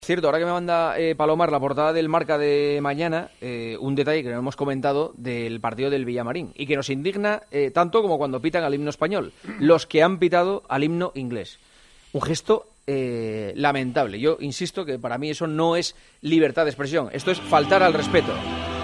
Cierto, ahora que me manda Palomar la portada del Marca de mañana, un detalle que no hemos comentado del partido del Villamarín y que nos indigna tanto como cuando pitan al himno español, los que han pitado al himno inglés. Un gesto lamentable. Yo insisto que para mí eso no es libertad de expresión, esto es faltar al respeto.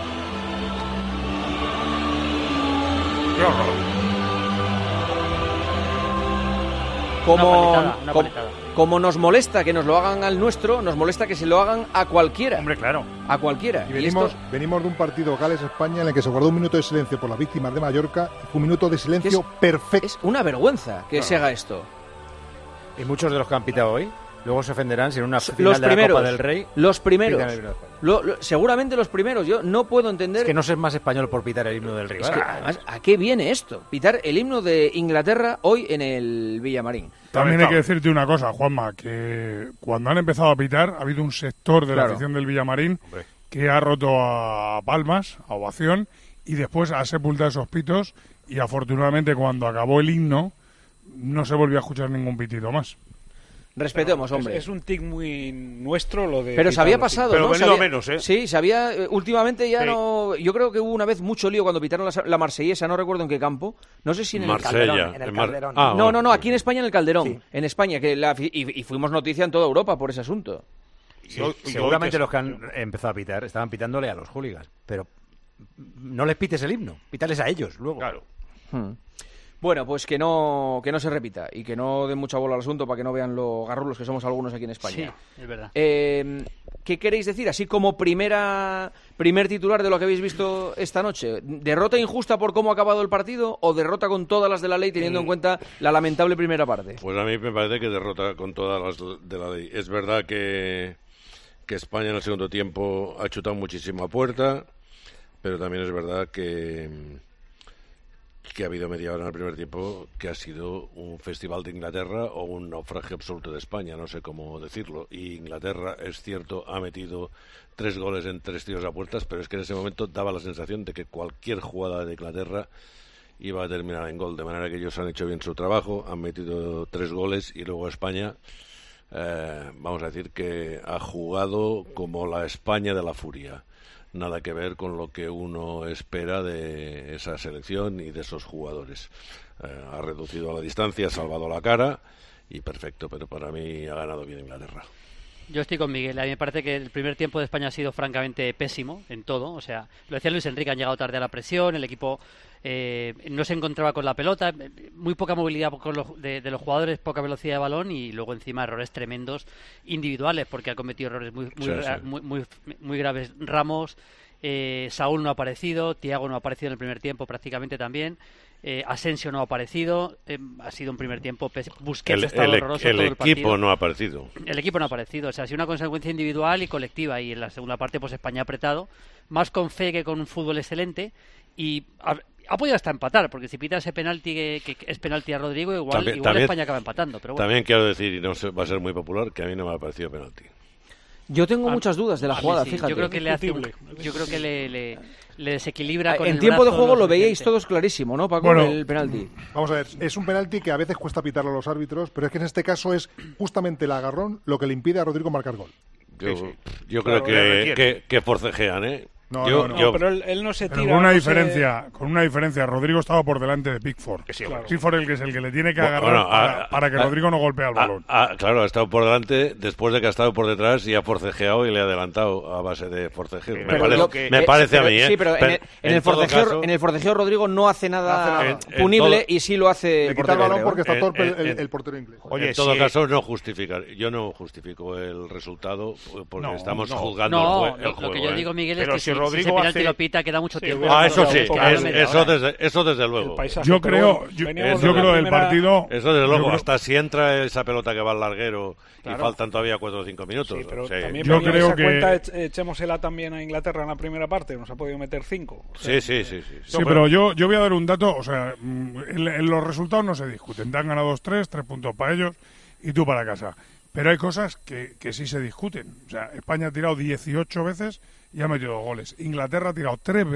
Como nos molesta que nos lo hagan al nuestro, nos molesta que se lo hagan a cualquiera. Hombre, claro. A cualquiera. Y venimos de un partido Gales-España en el que se guardó un minuto de silencio por las víctimas de Mallorca. Fue un minuto de silencio perfecto. Es una vergüenza que se haga esto. Y muchos de los que han pitado hoy luego se ofenderán si en una final de la Copa del Rey. Los primeros. Seguramente los primeros. Yo no puedo entender. Es que no ser más español por pitar el himno del rival. Es que, además, ¿a qué viene esto? Pitar el himno de Inglaterra hoy en el Villamarín. También hay que decirte una cosa, Juanma, que cuando han empezado a pitar ha habido un sector de la afición del Villamarín que ha roto a palmas, a ovación, y después ha sepultado esos pitos, y afortunadamente cuando acabó el himno no se volvió a escuchar ningún pitido más. Respetemos, hombre. Es un tic muy nuestro lo de... Pero se había pasado, pero ¿no? Pero venido menos, ¿eh? Sí, se había... últimamente ya no... Yo creo que hubo una vez mucho lío cuando pitaron la Marsellesa, no recuerdo en qué campo. No sé si en el Calderón. En el Calderón. No, aquí en España en el Calderón. Sí. En España, y fuimos noticia en toda Europa por ese asunto. Sí, seguramente los que han empezado a pitar estaban pitándole a los hooligans, pero no les pites el himno, pítales a ellos luego. Claro. Bueno, pues que no se repita y que no den mucha bola al asunto para que no vean lo garrulos que somos algunos aquí en España. Sí, es verdad. ¿Qué queréis decir? Así como primer titular de lo que habéis visto esta noche. ¿Derrota injusta por cómo ha acabado el partido o derrota con todas las de la ley teniendo en cuenta la lamentable primera parte? Pues a mí me parece que derrota con todas las de la ley. Es verdad que España en el segundo tiempo ha chutado muchísimo a puerta, pero también es verdad que ha habido media hora en el primer tiempo que ha sido un festival de Inglaterra o un naufragio absoluto de España, no sé cómo decirlo. Y Inglaterra, es cierto, ha metido 3 goles en 3 tiros a puertas, pero es que en ese momento daba la sensación de que cualquier jugada de Inglaterra iba a terminar en gol, de manera que ellos han hecho bien su trabajo, han metido 3 goles y luego España, vamos a decir que ha jugado como la España de la furia. Nada que ver con lo que uno espera de esa selección y de esos jugadores. Ha reducido la distancia, ha salvado la cara y perfecto, pero para mí ha ganado bien Inglaterra. Yo estoy con Miguel. A mí me parece que el primer tiempo de España ha sido francamente pésimo en todo. O sea, lo decía Luis Enrique, han llegado tarde a la presión, el equipo no se encontraba con la pelota, muy poca movilidad de los jugadores, poca velocidad de balón y luego encima errores tremendos individuales porque ha cometido errores muy graves. Ramos, Saúl no ha aparecido, Thiago no ha aparecido en el primer tiempo prácticamente también. Asensio no ha aparecido, ha sido un primer tiempo Busquets ha estado horroroso todo el partido. El equipo no ha aparecido. El equipo no ha aparecido, o sea, ha sido una consecuencia individual y colectiva, y en la segunda parte pues España ha apretado, más con fe que con un fútbol excelente, y ha podido hasta empatar, porque si pita ese penalti que es penalti a Rodrigo, igual España acaba empatando. Pero bueno. También quiero decir, y no va a ser muy popular, que a mí no me ha parecido penalti. Yo tengo muchas dudas de la jugada, sí. fíjate. Yo creo que le desequilibra con en tiempo de juego lo veíais todos clarísimo, ¿no, Paco? Bueno, el penalti. Vamos a ver, es un penalti que a veces cuesta pitarlo a los árbitros, pero es que en este caso es justamente el agarrón lo que le impide a Rodrigo marcar gol. Yo creo que forcejean, ¿eh? No, pero él no se tira. Pero con una diferencia, Rodrigo estaba por delante de Pickford. Pickford es el que le tiene que agarrar para que Rodrigo no golpee el balón. Claro, ha estado por delante después de que ha estado por detrás y ha forcejeado y le ha adelantado a base de forcejeo. Me parece a mí, ¿eh? Sí, pero en el forcejeo Rodrigo no hace nada punible y sí lo hace le quita el balón porque está torpe el portero inglés. Oye, en todo caso, yo no justifico el resultado porque estamos juzgando el juego. Lo que yo digo, Miguel, es que Rodrigo ese penalti lo pita, queda mucho tiempo. Eso sí, eso desde luego. Yo creo el partido... Eso desde luego, hasta si entra esa pelota que va al larguero y faltan todavía 4 o 5 minutos. Sí, pero también yo creo que... cuenta echémosela también a Inglaterra en la primera parte, nos ha podido meter 5. Sí. Sí, pero yo voy a dar un dato, o sea, en los resultados no se discuten. Te han ganado 3 puntos para ellos y tú para casa. Pero hay cosas que sí se discuten. O sea, España ha tirado 18 veces y ha metido 2 goles. Inglaterra ha tirado 3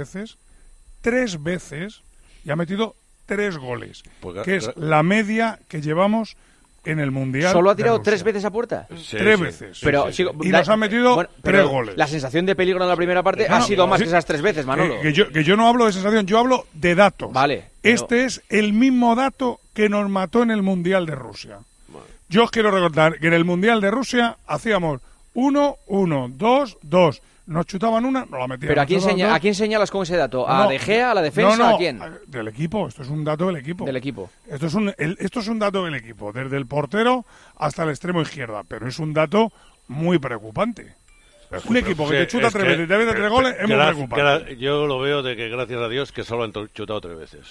veces y ha metido 3 goles, que es la media que llevamos en el Mundial. ¿Solo ha tirado de Rusia. 3 veces a puerta? Sí, 3 sí. veces. Pero, Sí. Y nos han metido 3 goles. La sensación de peligro en la primera parte ha sido más que esas 3 veces, Manolo. Que yo no hablo de sensación, yo hablo de datos. Vale. Pero... Este es el mismo dato que nos mató en el Mundial de Rusia. Yo os quiero recordar que en el Mundial de Rusia hacíamos 1-1, 2-2. Nos chutaban una, nos la metían. ¿Pero a quién señalas con ese dato? ¿A De Gea, a la defensa, a quién? Del equipo, esto es un dato del equipo. Del equipo. Esto es un dato del equipo, desde el portero hasta el extremo izquierda, pero es un dato muy preocupante. Un equipo que te chuta 3 veces y te mete 3 goles es muy preocupante. Yo lo veo de que gracias a Dios que solo han chutado 3 veces.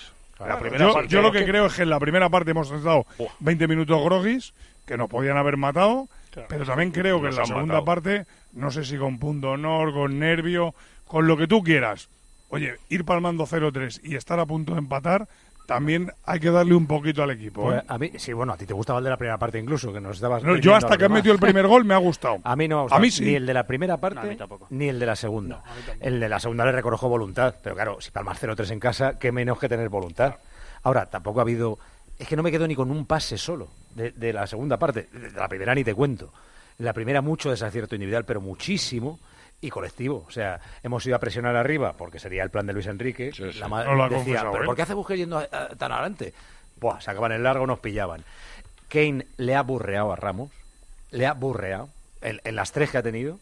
Yo lo que creo es que en la primera parte hemos estado 20 minutos groguis, que nos podían haber matado, pero también creo que en la segunda parte, no sé si con punto honor, con nervio, con lo que tú quieras, oye, ir palmando 0-3 y estar a punto de empatar, también hay que darle un poquito al equipo. Pues a mí, sí, bueno, a ti te gustaba el de la primera parte incluso, que nos estabas... No, yo hasta que han metido el primer gol me ha gustado. A mí no me ha gustado. A mí sí. Ni el de la primera parte, ni el de la segunda. El de la segunda le reconozco voluntad, pero claro, si palmas 0-3 en casa, qué menos que tener voluntad. Ahora, tampoco ha habido... Es que no me quedo ni con un pase solo de la segunda parte. De la primera ni te cuento. La primera mucho desacierto individual, pero muchísimo, y colectivo. O sea, hemos ido a presionar arriba, porque sería el plan de Luis Enrique. Sí, sí. La madre decía, ¿pero por qué hace Busquets yendo tan adelante? Buah, sacaban el largo, nos pillaban. Kane le ha burreado a Ramos. Le ha burreado. En las 3 que ha tenido.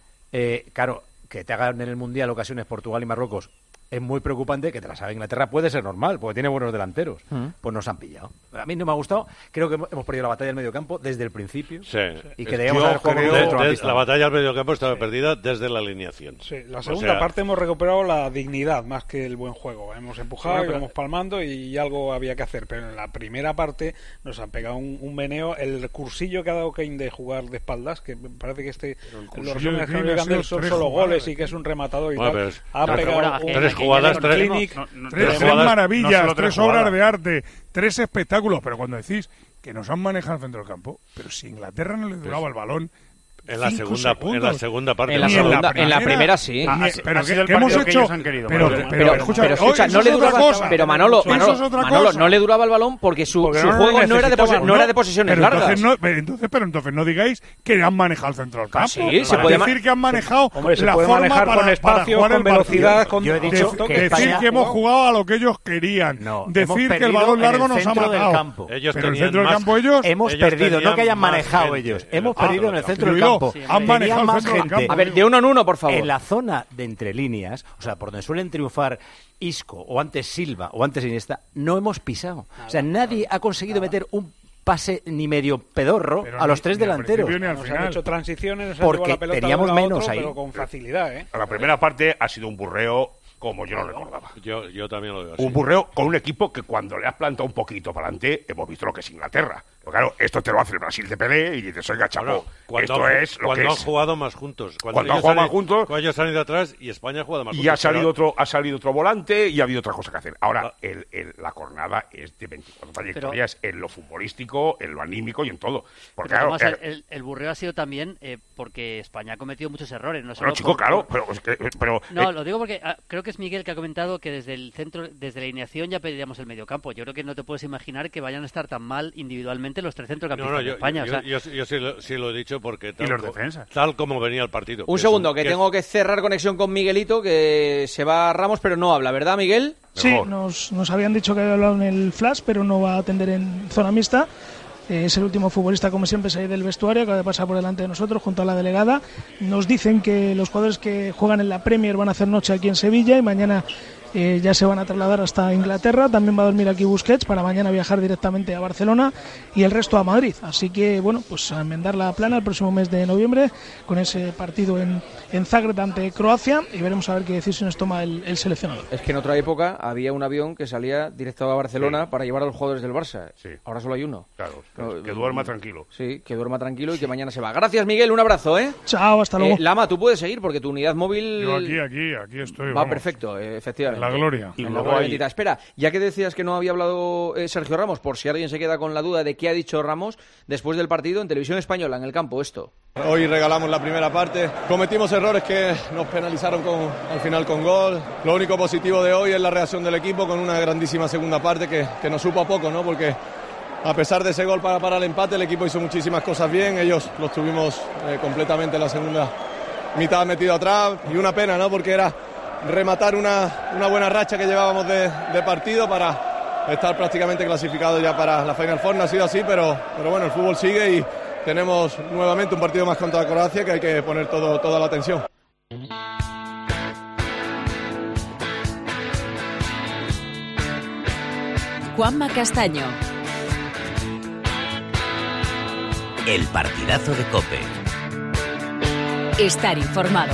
Claro, que te hagan en el Mundial ocasiones Portugal y Marruecos es muy preocupante. Que te las haga Inglaterra puede ser normal, porque tiene buenos delanteros. Pues nos han pillado. A mí no me ha gustado. Creo que hemos perdido la batalla del mediocampo desde el principio. Sí. Y que debíamos haber jugado la batalla del mediocampo estaba perdida desde la alineación. Sí, la segunda parte hemos recuperado la dignidad más que el buen juego. Hemos empujado, íbamos palmando y algo había que hacer. Pero en la primera parte nos han pegado un meneo. El cursillo que ha dado Kane de jugar de espaldas, que me parece que los resúmenes que me han son solo goles y que es un rematador y tal. Ha pegado 3 jugadas, 3 maravillas, 3 obras de arte, 3 espectáculos, pero cuando decís que nos han manejado el centro del campo, pero si Inglaterra no le duraba el balón en la segunda parte. En la primera sí. Pero ¿qué hemos hecho? Pero escucha, no le duraba. Pero Manolo, no le duraba el balón porque su juego no era de posesiones largas. Entonces no digáis que han manejado el centro del campo. Sí, se puede decir que han manejado la forma manejar con espacio, con velocidad. Yo he dicho decir que hemos jugado a lo que ellos querían. Decir que el balón largo nos ha matado. Pero en el centro del campo ellos hemos perdido, no que hayan manejado ellos. Hemos perdido en el centro del campo. Han manejado más gente. A ver, de uno en uno, por favor. En la zona de entre líneas, o sea, por donde suelen triunfar Isco, o antes Silva, o antes Iniesta, no hemos pisado. O sea, nadie ha conseguido meter un pase ni medio pedorro a los 3 delanteros. Nos han hecho transiciones, nos han porque llevado la pelota teníamos menos otro, ahí. pero con facilidad, ¿eh? La primera parte ha sido un burreo como yo lo recordaba. Yo también lo veo así. Un burreo con un equipo que cuando le has plantado un poquito para adelante, hemos visto lo que es Inglaterra. Pero claro, esto te lo hace el Brasil de Pelé y dices, oiga, chapo, esto es lo que es. Cuando han jugado más juntos. Cuando han jugado más juntos. Cuando ellos han ido atrás y España ha jugado más juntos. Y ha salido otro volante y ha habido otra cosa que hacer. Ahora, la jornada es de 24 trayectorias en lo futbolístico, en lo anímico y en todo. Porque pero además el burreo ha sido también porque España ha cometido muchos errores. No solo chico, claro, pero no, lo digo porque creo que es Miguel que ha comentado que desde el centro, desde la alineación ya pediríamos el mediocampo. Yo creo que no te puedes imaginar que vayan a estar tan mal individualmente los 3 centrocampistas de España. Yo sí lo he dicho porque tal como venía el partido. Un segundo, que tengo que cerrar conexión con Miguelito, que se va a Ramos, pero no habla, ¿verdad, Miguel? Sí, nos habían dicho que había hablado en el flash, pero no va a atender en zona mixta. Es el último futbolista, como siempre, salir del vestuario, acaba de pasar por delante de nosotros junto a la delegada. Nos dicen que los jugadores que juegan en la Premier van a hacer noche aquí en Sevilla y mañana ya se van a trasladar hasta Inglaterra. También va a dormir aquí Busquets para mañana viajar directamente a Barcelona y el resto a Madrid. Así que, bueno, pues a enmendar la plana el próximo mes de noviembre con ese partido en Zagreb ante Croacia y veremos a ver qué decisiones toma el seleccionador. Es que en otra época había un avión que salía directo a Barcelona para llevar a los jugadores del Barça. Sí. Ahora solo hay uno. Claro, que duerma tranquilo. Sí, que duerma tranquilo y que mañana se va. Gracias, Miguel, un abrazo, ¿eh? Chao, hasta luego. Lama, tú puedes seguir porque tu unidad móvil... Yo aquí estoy. Va perfecto, efectivamente. La gloria. Y luego Espera, ya que decías que no había hablado Sergio Ramos, por si alguien se queda con la duda de qué ha dicho Ramos después del partido en Televisión Española, en el campo, esto. Hoy regalamos la primera parte, cometimos errores que nos penalizaron al final con gol. Lo único positivo de hoy es la reacción del equipo con una grandísima segunda parte que nos supo a poco, ¿no? Porque a pesar de ese gol para el empate, el equipo hizo muchísimas cosas bien, ellos los tuvimos completamente en la segunda mitad metido atrás, y una pena, ¿no? Porque era rematar una buena racha que llevábamos de partido para estar prácticamente clasificados ya para la Final Four. No ha sido así, pero bueno, el fútbol sigue y tenemos nuevamente un partido más contra Croacia que hay que poner toda la atención. Juanma Castaño. El partidazo de COPE. Estar informado.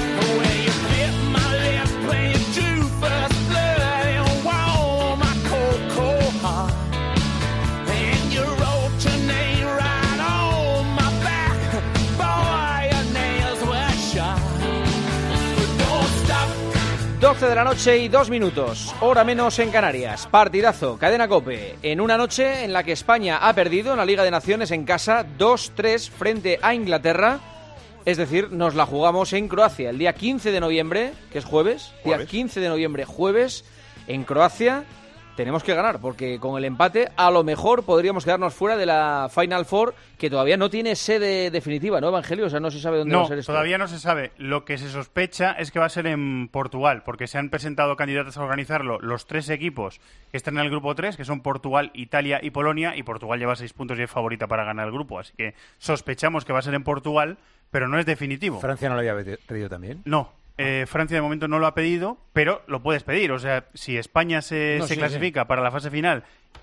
De la noche y 2 minutos, hora menos en Canarias. Partidazo, cadena COPE, en una noche en la que España ha perdido en la Liga de Naciones en casa 2-3 frente a Inglaterra. Es decir, nos la jugamos en Croacia el día 15 de noviembre, que es jueves. Día 15 de noviembre, jueves, en Croacia. Tenemos que ganar, porque con el empate a lo mejor podríamos quedarnos fuera de la Final Four, que todavía no tiene sede definitiva, ¿no, Evangelio? O sea, no se sabe dónde va a ser esto. No, todavía no se sabe. Lo que se sospecha es que va a ser en Portugal, porque se han presentado candidatos a organizarlo los 3 equipos que están en el grupo 3, que son Portugal, Italia y Polonia, y Portugal lleva 6 puntos y es favorita para ganar el grupo. Así que sospechamos que va a ser en Portugal, pero no es definitivo. ¿Francia no lo había pedido también? No. Francia de momento no lo ha pedido, pero lo puedes pedir. O sea, si España se clasifica para la fase final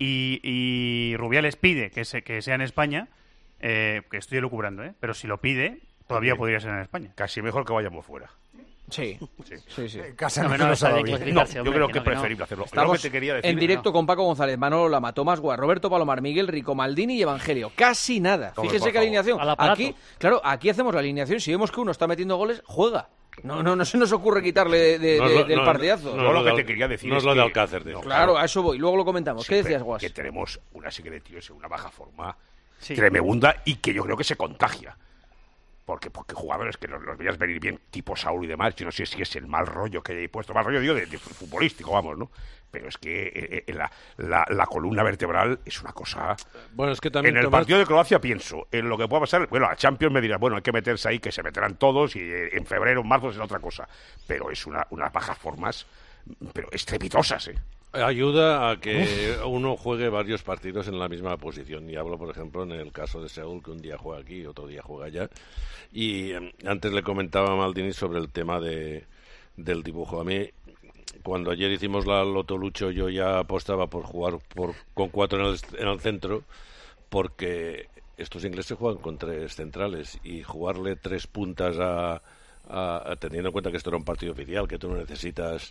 y Rubiales pide que sea en España, que estoy elucubrando, pero si lo pide, todavía podría ser en España. Casi mejor que vayamos fuera. Sí. Casi yo creo que es preferible hacerlo. Estamos lo que te quería decir, en directo con Paco González, Manolo Lama, Tomás Guas, Roberto Palomar, Miguel Rico, Maldini y Evangelio. Casi nada. Fíjense qué alineación. Aquí hacemos la alineación. Si vemos que uno está metiendo goles, juega. No se nos ocurre quitarle del partidazo. No, lo que te quería decir no es lo de Alcácer. Claro, a eso voy. Luego lo comentamos. ¿Qué decías, Guas? Que tenemos una serie de tíos en una baja forma tremenda y que yo creo que se contagia. Porque jugadores que los veías venir bien, tipo Saúl y demás, yo no sé si es el mal rollo que hay puesto, mal rollo digo de futbolístico, vamos, ¿no? Pero es que la columna vertebral es una cosa... Bueno, es que también... En el partido de Croacia pienso, en lo que pueda pasar, bueno, a Champions me dirás, bueno, hay que meterse ahí, que se meterán todos, y en febrero, en marzo será otra cosa. Pero es unas bajas formas, pero estrepitosas, Ayuda a que uno juegue varios partidos en la misma posición. Y hablo, por ejemplo, en el caso de Saúl, que un día juega aquí y otro día juega allá. Y antes le comentaba a Maldini sobre el tema del dibujo. A mí, cuando ayer hicimos la Loto Lucho, yo ya apostaba por jugar con 4 en el centro, porque estos ingleses juegan con 3 centrales y jugarle 3 puntas teniendo en cuenta que esto era un partido oficial, que tú no necesitas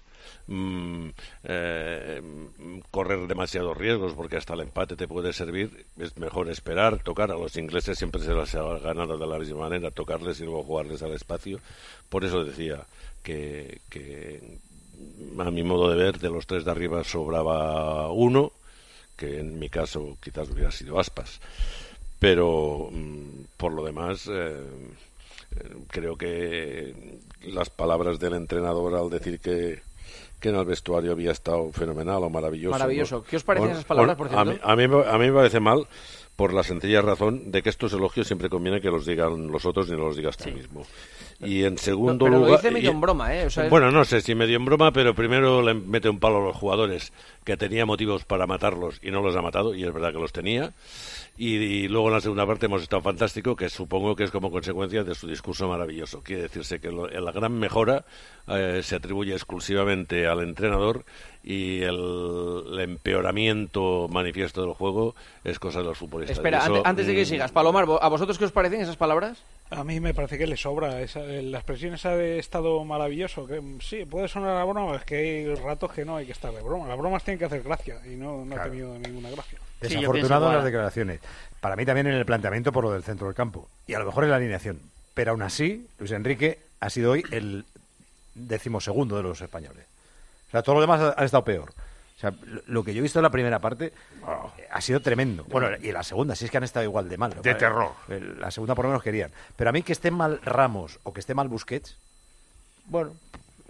correr demasiados riesgos, porque hasta el empate te puede servir, es mejor esperar, tocar. A los ingleses siempre se les ha ganado de la misma manera, tocarles y luego jugarles al espacio. Por eso decía que a mi modo de ver, de los 3 de arriba sobraba uno, que en mi caso quizás hubiera sido Aspas, pero por lo demás creo que las palabras del entrenador al decir que en el vestuario había estado fenomenal o maravilloso. Maravilloso. ¿No? ¿Qué os parecen esas palabras, por cierto? A mí me parece mal, por la sencilla razón de que estos elogios siempre conviene que los digan los otros y no los digas tú mismo. Y en segundo lugar... lo dice medio en broma, ¿eh? O sea, bueno, no sé si medio en broma, pero primero le mete un palo a los jugadores, que tenía motivos para matarlos y no los ha matado, y es verdad que los tenía. Y luego en la segunda parte hemos estado fantástico, que supongo que es como consecuencia de su discurso maravilloso. Quiere decirse que la gran mejora se atribuye exclusivamente al entrenador, y el empeoramiento manifiesto del juego es cosa de los futbolistas. Espera, antes de que sigas, Palomar, ¿a vosotros qué os parecen esas palabras? A mí me parece que le sobra la expresión esa de estado maravilloso, que sí, puede sonar a broma, es que hay ratos que no hay que estar de broma. Las bromas tienen que hacer gracia, y no ha tenido ninguna gracia. Desafortunado en las declaraciones. Para mí también en el planteamiento por lo del centro del campo. Y a lo mejor en la alineación. Pero aún así, Luis Enrique ha sido hoy el 12º de los españoles. O sea, todo lo demás ha estado peor. O sea, lo que yo he visto en la primera parte ha sido tremendo. Bueno, y en la segunda, si es que han estado igual de mal. De terror. La segunda por lo menos querían. Pero a mí que esté mal Ramos o que esté mal Busquets, bueno,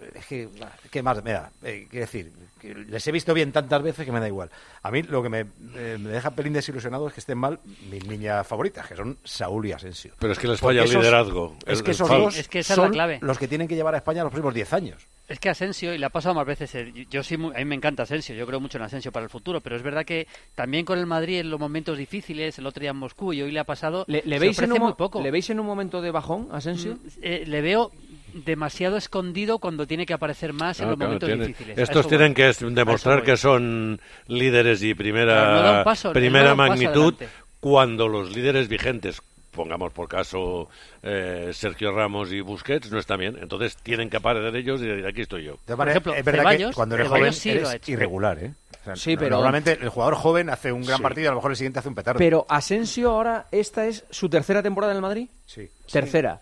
es que más me da. Quiero decir, que les he visto bien tantas veces que me da igual. A mí lo que me deja pelín desilusionado es que estén mal mis niñas favoritas, que son Saúl y Asensio. Pero es que les falla el liderazgo. Es que esos dos es que esa son es la clave. los que tienen que llevar a España los próximos 10 años. Es que Asensio, y le ha pasado más veces, a mí me encanta Asensio, yo creo mucho en Asensio para el futuro, pero es verdad que también con el Madrid en los momentos difíciles, el otro día en Moscú y hoy le ha pasado, ¿Le veis muy poco? ¿Le veis en un momento de bajón, Asensio? Le veo demasiado escondido cuando tiene que aparecer más en los momentos difíciles. Estos tienen que demostrar que son líderes y primera magnitud cuando los líderes vigentes, pongamos por caso Sergio Ramos y Busquets, no están bien. Entonces tienen que aparecer ellos y decir, aquí estoy yo. Por ejemplo, es verdad que cuando eres joven eres irregular, ¿eh? O sea, sí, pero normalmente el jugador joven hace un gran partido y a lo mejor el siguiente hace un petardo. Pero Asensio ahora, ¿esta es su tercera temporada en el Madrid? Sí. Tercera.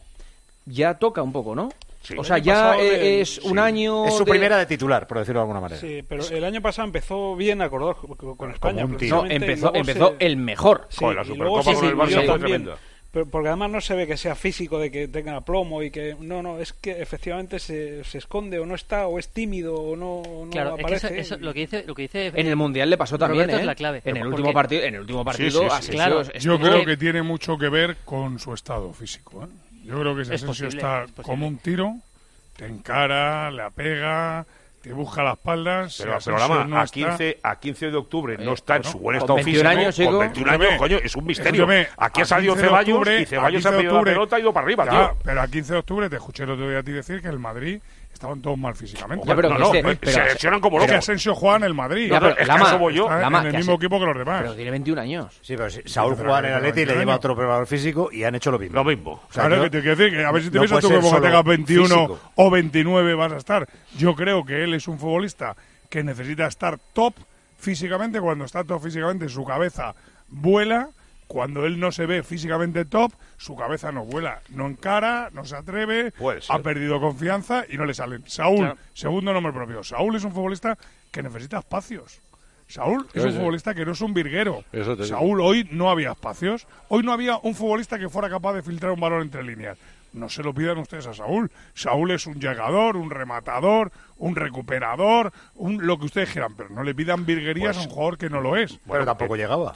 Ya toca un poco, ¿no? Sí. O sea, ya es un año... Es su primera de titular, por decirlo de alguna manera. Sí, pero el año pasado empezó bien acordado con España. No, empezó el mejor. Sí, la Supercopa con el Barça fue tremenda. Pero porque además no se ve que sea físico, de que tenga plomo y que... No, es que efectivamente se esconde o no está, o es tímido o no claro, aparece. Es que eso, lo que dice en el Mundial le pasó también, es la clave. En el último partido, sí. Claro, yo creo que tiene mucho que ver con su estado físico, ¿eh? Yo creo que ese Asensio está como un tiro, te encara, le apega, te busca las espaldas. Pero Lama, a 15 de octubre no está en su buen estado físico. Con 21 años, coño, es un misterio. Aquí ha salido Ceballos y Ceballos ha pedido la pelota y ido para arriba, tío. Pero a 15 de octubre te escuché el otro día a ti decir que el Madrid estaban todos mal físicamente. Ya, pero se lesionan como locos. Que Asensio juega en el Madrid. Ya, pero eso voy yo. En el mismo equipo que los demás. Pero tiene 21 años. Sí, pero Saúl juega en el Atleti y le lleva otro preparador físico y han hecho lo mismo. O sea, claro, que te quiero decir que a ver si te piensas tú que como tengas 21 físico o 29 vas a estar. Yo creo que él es un futbolista que necesita estar top físicamente. Cuando está top físicamente, su cabeza vuela. Cuando él no se ve físicamente top, su cabeza no vuela, no encara, no se atreve, ha perdido confianza y no le salen. Saúl, segundo nombre propio. Saúl es un futbolista que necesita espacios. Saúl es un futbolista que no es un virguero. Saúl, hoy no había espacios. Hoy no había un futbolista que fuera capaz de filtrar un balón entre líneas. No se lo pidan ustedes a Saúl. Saúl es un llegador, un rematador, un recuperador, lo que ustedes quieran, pero no le pidan virguerías a un jugador que no lo es. Pero tampoco llegaba.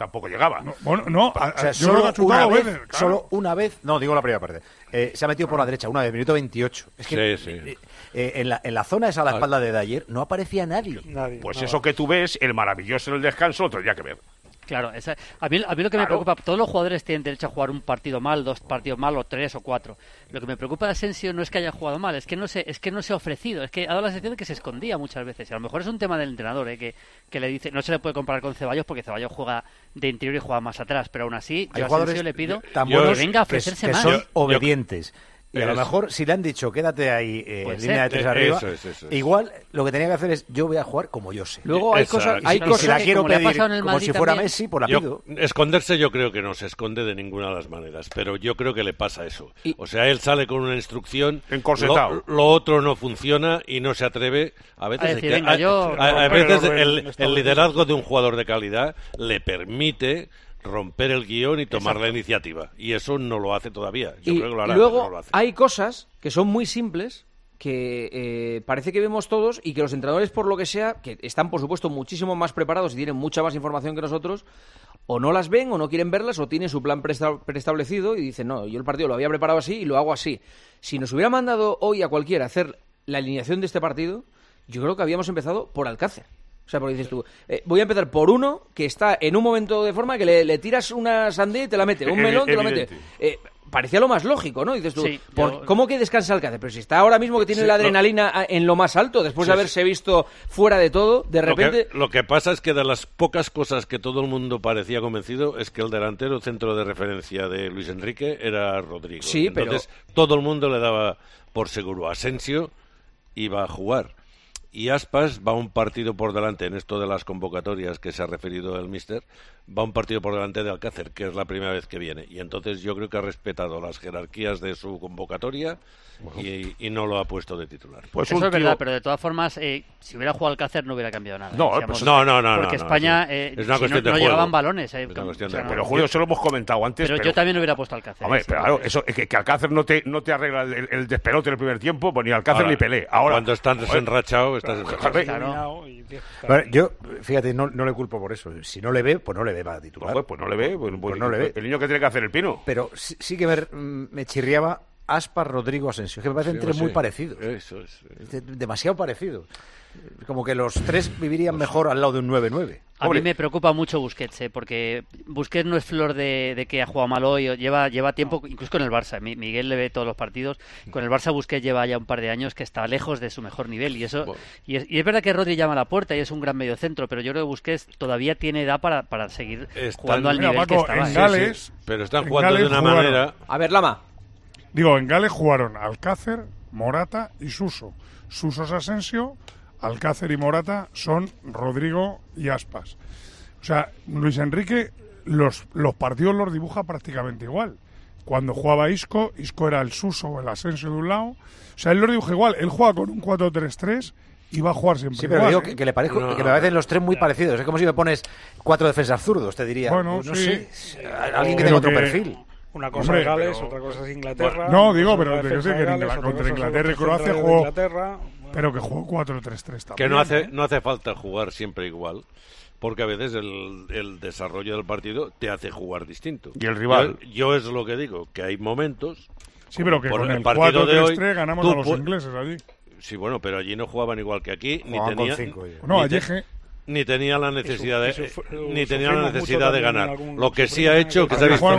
Solo una vez, no, digo la primera parte. Se ha metido por la derecha, una vez, minuto 28. Es que en la zona esa a la espalda de Dyer no aparecía nadie. Pues eso que tú ves, el maravilloso en el descanso, lo tendría que ver. Claro, a mí lo que me preocupa, todos los jugadores tienen derecho a jugar un partido mal, 2 partidos mal, o 3 o 4. Lo que me preocupa de Asensio no es que haya jugado mal, es que no se ha ofrecido, es que ha dado la sensación de que se escondía muchas veces. Y a lo mejor es un tema del entrenador, que le dice, no se le puede comparar con Ceballos porque Ceballos juega de interior y juega más atrás, pero aún así yo a Asensio le pido que venga a ofrecerse más. Son obedientes. Y a lo mejor, si le han dicho, quédate ahí en línea de 3 arriba, igual lo que tenía que hacer es, yo voy a jugar como yo sé. Luego hay cosas si la quiero pedir como si fuera Messi, pues la pido. Esconderse yo creo que no se esconde de ninguna de las maneras, pero yo creo que le pasa eso. O sea, él sale con una instrucción, lo otro no funciona y no se atreve. A veces, el liderazgo de un jugador de calidad le permite romper el guión y tomar la iniciativa. Y eso no lo hace todavía. Yo creo que lo hará, luego no lo hace. Hay cosas que son muy simples que parece que vemos todos y que los entrenadores, por lo que sea, que están, por supuesto, muchísimo más preparados y tienen mucha más información que nosotros, o no las ven o no quieren verlas o tienen su plan preestablecido y dicen, no, yo el partido lo había preparado así y lo hago así. Si nos hubiera mandado hoy a cualquiera a hacer la alineación de este partido, yo creo que habíamos empezado por Alcácer. O sea, porque dices tú, voy a empezar por uno que está en un momento de forma que le tiras una sandía y te la mete, un melón te lo mete. Parecía lo más lógico, ¿no? Dices tú, ¿cómo que descansa Alcácer? Pero si está ahora mismo que tiene la adrenalina en lo más alto, después de haberse visto fuera de todo, de repente... Lo que pasa es que de las pocas cosas que todo el mundo parecía convencido es que el delantero centro de referencia de Luis Enrique era Rodrigo. Sí, entonces todo el mundo le daba por seguro Asensio iba a jugar. Y Aspas va un partido por delante, en esto de las convocatorias que se ha referido el míster, va un partido por delante de Alcácer, que es la primera vez que viene. Y entonces yo creo que ha respetado las jerarquías de su convocatoria y no lo ha puesto de titular. Pues eso es verdad, pero de todas formas, si hubiera jugado Alcácer no hubiera cambiado nada. No, digamos, no. Porque España, es una si cuestión de no juego. llegaban balones. Pero Julio, eso lo hemos comentado antes. Pero yo también hubiera puesto Alcácer. Hombre, pero claro, eso, que Alcácer no te arregla el despelote en el primer tiempo, pues ni Alcácer Ahora, ni Pelé. Ahora, cuando estás desenrachado, estás desenrachado. Vale, yo, fíjate, no le culpo por eso. Si no le ve, pues no le ve para titular. Pues no le ve, pues no le ve. El niño que tiene que hacer el pino. Pero sí que me chirriaba Aspas, Rodrigo, Asensio, que me parecen tres muy parecidos. Eso es. Demasiado parecidos. Como que los tres vivirían mejor al lado de un 9-9. A mí me preocupa mucho Busquets, porque Busquets no es flor de que ha jugado mal hoy, lleva tiempo, incluso con el Barça. Miguel le ve todos los partidos. Con el Barça Busquets lleva ya un par de años que está lejos de su mejor nivel. Y eso y es verdad que Rodri llama a la puerta y es un gran mediocentro, pero yo creo que Busquets todavía tiene edad para seguir jugando al nivel que estaba. En Gales, pero están jugando de una manera... A ver, Lama. Digo, en Gales jugaron Alcácer, Morata y Suso. Suso es Asensio, Alcácer y Morata son Rodrigo y Aspas. O sea, Luis Enrique los partidos los dibuja prácticamente igual. Cuando jugaba Isco era el Suso o el Asensio de un lado. O sea, él los dibuja igual. Él juega con un 4-3-3 y va a jugar siempre sí, pero igual. Digo que le parezco, que me parecen los tres muy parecidos. Es como si me pones 4 defensas zurdos, te diría. Bueno, no sí. sé, alguien que tenga otro perfil. Una cosa es Gales, otra cosa es Inglaterra. No, digo, pero que contra Inglaterra y Croacia jugó... Pero que jugó 4-3-3 también. Que no hace falta jugar siempre igual, porque a veces el desarrollo del partido te hace jugar distinto. Y el rival... Yo es lo que digo, que hay momentos... Sí, pero que con el partido de hoy 4-3-3 ganamos a los ingleses allí. Sí, bueno, pero allí no jugaban igual que aquí, ni tenía la necesidad de ganar. Lo que sí ha hecho,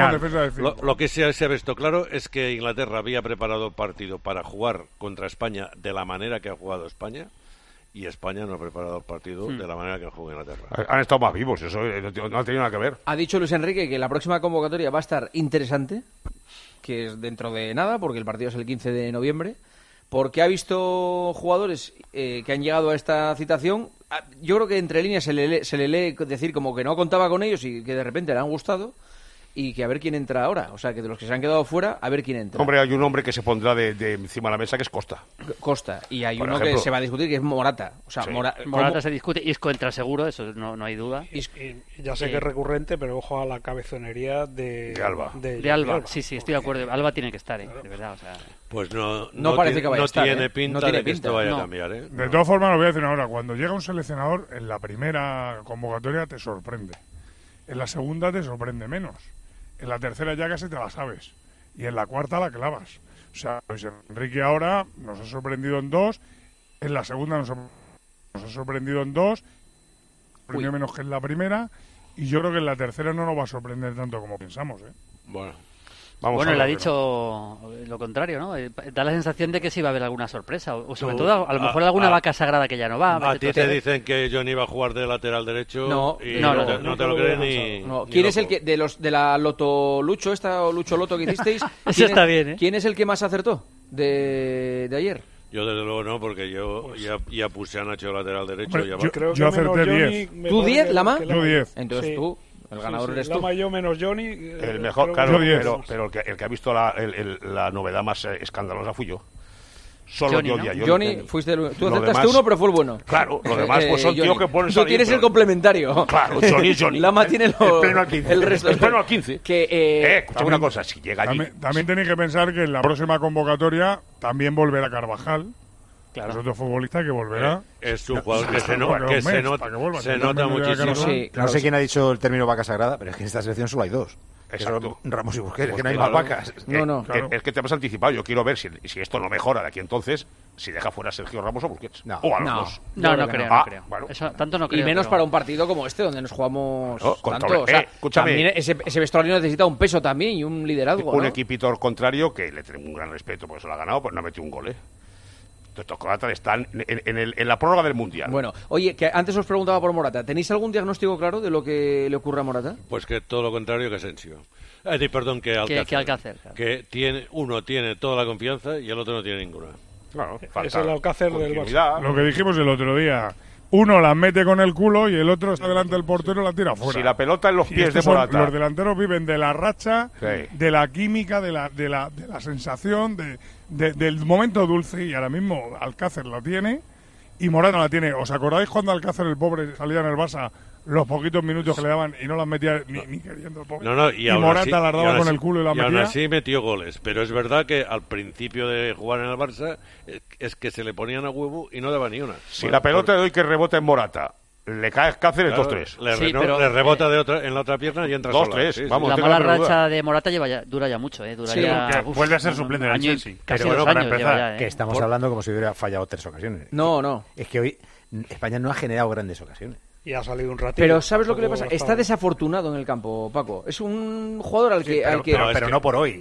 lo que sí se ha visto claro es que Inglaterra había preparado el partido para jugar contra España de la manera que ha jugado España, y España no ha preparado el partido de la manera que ha jugado Inglaterra. Han estado más vivos, eso no ha tenido nada que ver. Ha dicho Luis Enrique que la próxima convocatoria va a estar interesante, que es dentro de nada, porque el partido es el 15 de noviembre, porque ha visto jugadores que han llegado a esta citación. Yo creo que entre líneas se le lee decir como que no contaba con ellos y que de repente le han gustado, y que a ver quién entra ahora. O sea, que de los que se han quedado fuera, a ver quién entra. Hombre, hay un hombre que se pondrá de encima de la mesa, que es Costa. Y hay Por uno ejemplo, que se va a discutir, que es Morata. O sea, sí. Morata se discute, Isco entra seguro, eso no hay duda. Y ya sé que es recurrente, pero ojo a la cabezonería de Alba. De Alba, sí, estoy de acuerdo. Alba tiene que estar, de verdad. O sea... Pues no parece que vaya a estar, tiene pinta de que esto vaya a cambiar. De todas formas, lo voy a decir ahora. Cuando llega un seleccionador, en la primera convocatoria te sorprende. En la segunda te sorprende menos. En la tercera ya casi te la sabes. Y en la cuarta la clavas. O sea, Luis Enrique ahora nos ha sorprendido en 2. En la segunda nos ha sorprendido en 2. Sorprendió menos que en la primera. Y yo creo que en la tercera no nos va a sorprender tanto como pensamos, ¿eh? Bueno, él ha dicho lo contrario, ¿no? Da la sensación de que sí va a haber alguna sorpresa. O sobre todo, a lo mejor alguna vaca sagrada que ya no va. A ti te dicen que Johnny va a jugar de lateral derecho. No te lo crees ni. ¿Quién es el que, de la Loto Lucho, o Lucho Loto que hicisteis? Eso está bien, ¿eh? ¿Quién es el que más acertó de ayer? Yo desde luego no, porque yo ya puse a Nacho de lateral derecho. Hombre, yo acerté 10. ¿Tú 10, Lama? Yo 10. Entonces tú... El ganador eres tú. Lama, yo menos Johnny. El mejor, claro, pero el que ha visto la novedad más escandalosa fui yo. Solo Johnny, yo ¿no? di a Johnny. Johnny, fuiste tú acertaste uno, pero fue el bueno. Claro, lo demás pues son tíos que ponen. Tú tienes el complementario. Claro, Johnny es Johnny. Lama tiene el pleno al 15. El resto. El pleno al 15. Que, una cosa, si llega allí. También tenéis que pensar que en la próxima convocatoria también volverá Carvajal. Claro. Es otro futbolista que volverá. Es un jugador que se nota muchísimo. Sí, no sé quién ha dicho el término vaca sagrada, pero es que en esta selección solo hay dos. Exacto. Ramos y Busquets, Pues que no hay claro. más vacas. Claro. Es que te has anticipado. Yo quiero ver si esto no mejora de aquí entonces, si deja fuera a Sergio Ramos o Busquets. O a los dos. No creo. Bueno. Eso, tanto no creo. Y menos para un partido como este, donde nos jugamos tanto. Escúchame. También ese vestuario necesita un peso también y un liderazgo. Un equipito contrario que le tengo un gran respeto, porque se lo ha ganado, pues no ha metido un gol, Estos croatas están en la prórroga del Mundial. Bueno, oye, que antes os preguntaba por Morata. ¿Tenéis algún diagnóstico claro de lo que le ocurre a Morata? Pues que todo lo contrario que Asensio. Perdón, que Alcácer. Que Alcácer, claro. Que uno tiene toda la confianza y el otro no tiene ninguna. Claro, es el Alcácer del Barça. Lo que dijimos el otro día. Uno las mete con el culo y el otro está delante del portero y la tira fuera. Si la pelota en los pies de Morata. Los delanteros viven de la racha, de la química, de la sensación, del momento dulce. Y ahora mismo Alcácer la tiene y Morata la tiene. ¿Os acordáis cuando Alcácer, el pobre, salía en el Barça los poquitos minutos que le daban y no las metía ni queriendo el pobre? Y Morata así, las daba con el culo y la y metía. aún así metió goles. Pero es verdad que al principio de jugar en el Barça es que se le ponían a huevo y no daba ni una. Si la pelota de hoy que rebota en Morata, le cae Cáceres, claro, 2-3. Le rebota en la otra pierna y entra 2-3. Sí, vamos, la mala racha de Morata dura ya mucho, vuelve a ser suplente en el Chelsea. Casi pero 2 años lleva ya, que estamos hablando como si hubiera fallado 3 ocasiones. No. Es que hoy España no ha generado grandes ocasiones. Y ha salido un ratito. Pero ¿sabes lo que le pasa? Está desafortunado en el campo, Paco. Es un jugador al que... Pero no por hoy.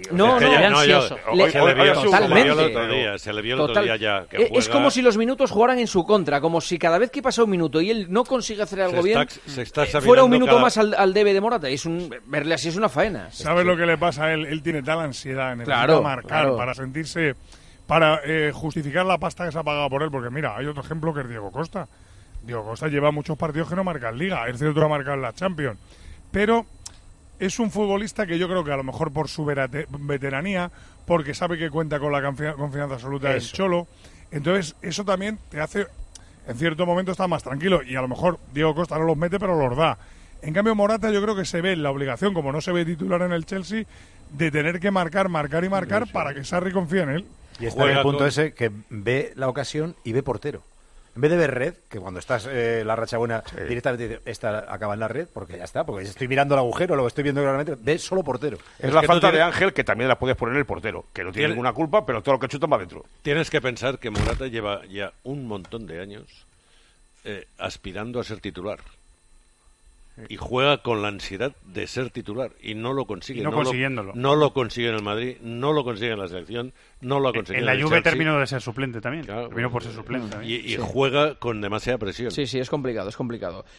Se le vio el otro día ya. Es como si los minutos jugaran en su contra, como si cada vez que pasa un minuto y él no consigue hacer algo bien, fuera un minuto más al debe de Morata. Verle así es una faena. ¿Sabes lo que le pasa a él? Él tiene tal ansiedad, necesita marcar para sentirse... Para justificar la pasta que se ha pagado por él, porque mira, hay otro ejemplo que es Diego Costa. Diego Costa lleva muchos partidos que no marca en Liga, es cierto que ha marcado en la Champions, pero es un futbolista que yo creo que a lo mejor por su veteranía, porque sabe que cuenta con la confianza absoluta del Cholo, entonces eso también te hace, en cierto momento, estar más tranquilo, y a lo mejor Diego Costa no los mete, pero los da. En cambio Morata yo creo que se ve en la obligación, como no se ve titular en el Chelsea, de tener que marcar para que Sarri confíe en él. Y está en el punto ese que ve la ocasión y ve portero. En vez de ver red, que cuando estás la racha buena directamente esta acaba en la red, porque ya está, porque estoy mirando el agujero, lo estoy viendo claramente, ve solo portero. Es la falta de Ángel, que también la puedes poner el portero, que no tiene ninguna culpa, pero todo lo que chuta va dentro. Tienes que pensar que Morata lleva ya un montón de años aspirando a ser titular. Y juega con la ansiedad de ser titular y no lo consigue. No consiguiéndolo. No lo consigue en el Madrid, no lo consigue en la selección, no lo ha conseguido en la Juve. Terminó de ser suplente también. Claro, terminó por ser suplente también. Y juega con demasiada presión. Sí, es complicado.